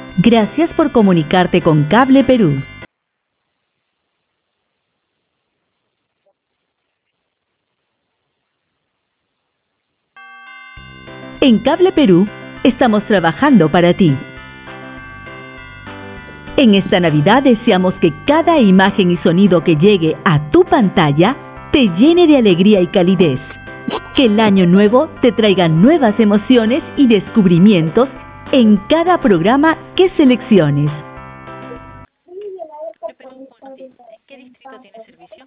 Gracias por comunicarte con Cable Perú. En Cable Perú estamos trabajando para ti. En esta Navidad deseamos que cada imagen y sonido que llegue a tu pantalla te llene de alegría y calidez. Que el año nuevo te traiga nuevas emociones y descubrimientos en cada programa que selecciones. ¿En qué distrito tiene servicio?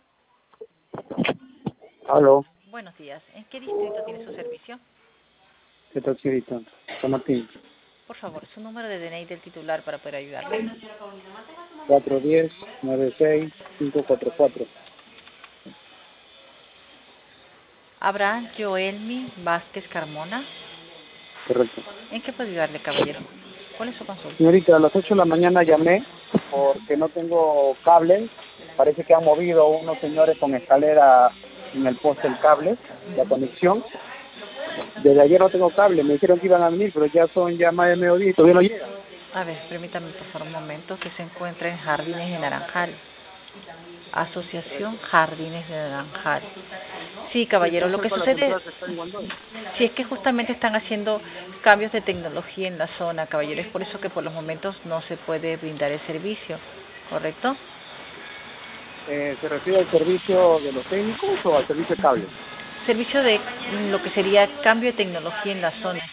Aló, Buenos días. ¿En qué distrito tiene su servicio? ¿qué tal, señorita? San Martín, Por favor, su número de DNI del titular para poder ayudarle. 410-96-544. Habrá Joelmi Vázquez Carmona. Correcto. ¿En qué puedo ayudarle, caballero? ¿Cuál es su consulta? Señorita, a las 8 de la mañana llamé porque no tengo cable. Parece que han movido unos señores con escalera en el poste el cable, la conexión. Desde ayer no tengo cable, me dijeron que iban a venir, pero ya más de mediodía y todavía no llegan. A ver, permítame por favor un momento, que se encuentra en Jardines de Naranjal. Asociación Jardines de Naranjal. Sí, caballero, lo que sucede, sí, es que justamente están haciendo cambios de tecnología en la zona, caballero, es por eso que por los momentos no se puede brindar el servicio, ¿correcto? ¿Se refiere al servicio de los técnicos o al servicio de cable? Servicio de lo que sería cambio de tecnología en la zona.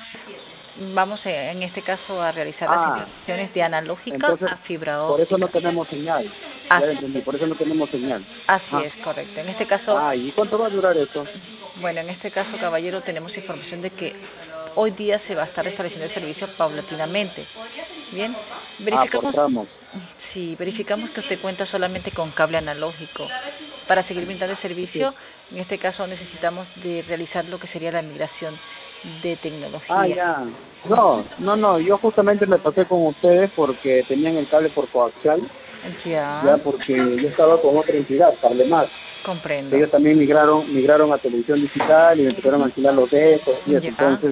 Vamos en este caso a realizar las instalaciones de analógica entonces, a fibra por eso óptica. no tenemos señal. Así, Ya entendí, por eso no tenemos señal. así es, correcto. En este caso, ¿Y cuánto va a durar eso? bueno, en este caso, caballero, tenemos información de que hoy día se va a estar restableciendo el servicio paulatinamente. Bien, verificamos, sí, verificamos que usted cuenta solamente con cable analógico. Para seguir brindando el servicio, en este caso necesitamos de realizar lo que sería la migración de tecnología. No, yo justamente me pasé con ustedes porque tenían el cable por coaxial. Ya, porque yo estaba con otra entidad, Cable Más. Comprendo. Ellos también migraron a televisión digital y me empezaron a alquilar los discos y eso. Entonces,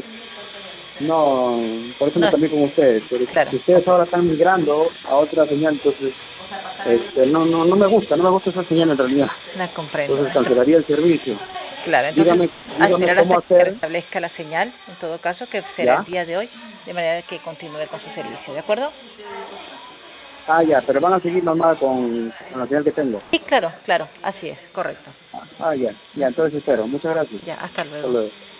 no, por eso me cambié con ustedes. Pero si ustedes ahora están migrando a otra señal, entonces, no me gusta esa señal en realidad. La comprendo. Entonces cancelaría el servicio. Claro, entonces, dígame cómo hasta que hacer. restablezca la señal, en todo caso, que será el día de hoy, de manera que continúe con su servicio, ¿de acuerdo? Pero van a seguir normal con la señal que tengo. Sí, claro, así es, correcto. Ya, entonces espero. Muchas gracias. Ya, hasta luego. Hasta luego.